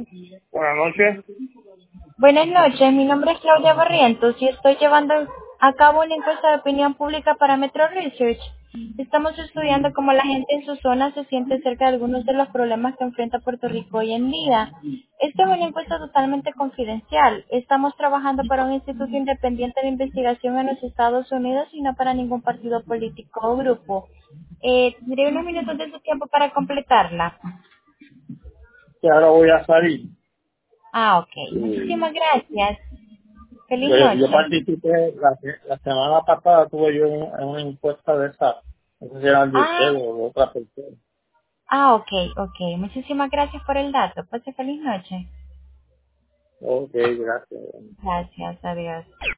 Buenas noches. Buenas noches, mi nombre es Claudia Barrientos y estoy llevando a cabo una encuesta de opinión pública para Metro Research. Estamos estudiando cómo la gente en su zona se siente acerca de algunos de los problemas que enfrenta Puerto Rico hoy en día. Esta es una encuesta totalmente confidencial. Estamos trabajando para un instituto independiente de investigación en los Estados Unidos y no para ningún partido político o grupo. Tendré unos minutos de su tiempo para completarla. Que ahora voy a salir. Ah, ok. Y Muchísimas gracias. Feliz yo noche. participé, la semana pasada tuve yo en una encuesta de esa. No sé si era de Ah, usted o de otra persona. ok, ok. Muchísimas gracias por el dato. Pase feliz noche. Ok, gracias. Gracias, adiós.